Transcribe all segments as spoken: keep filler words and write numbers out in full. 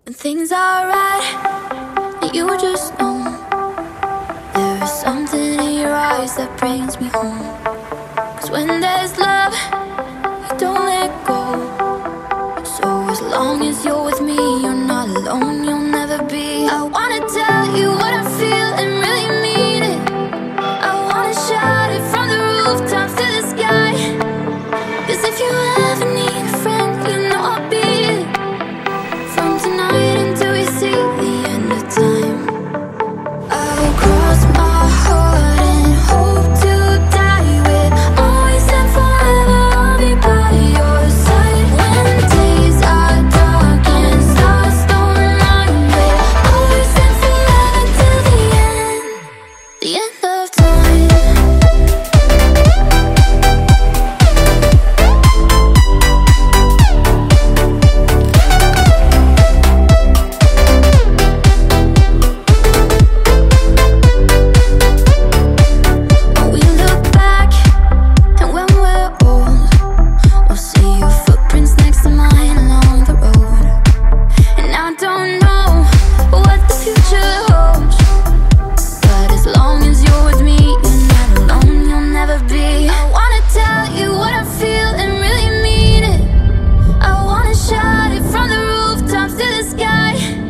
When things are right, and you just know there is something in your eyes that brings me home. Cause when there's love, you don't let go. So as long as you're with me, you're not alone, you'll never be. I wanna tell you what I feel and really mean it. I wanna shout it from the rooftops to the sky. Cause if you ever need a friend, you know I'll be it. From tonight until we see the end of time, I'll cross my heart and hope to die with. Always and forever, I'll be by your side. When days are dark and stars don't light with. Always and forever till the end, the end of time.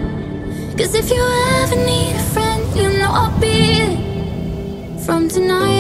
Cause if you ever need a friend, you know I'll be it. From tonight